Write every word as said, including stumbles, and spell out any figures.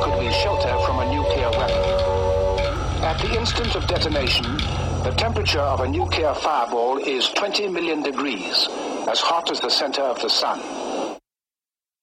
could be shelter from a nuclear weapon. At the instant of detonation, the temperature of a nuclear fireball is twenty million degrees, as hot as the center of the sun.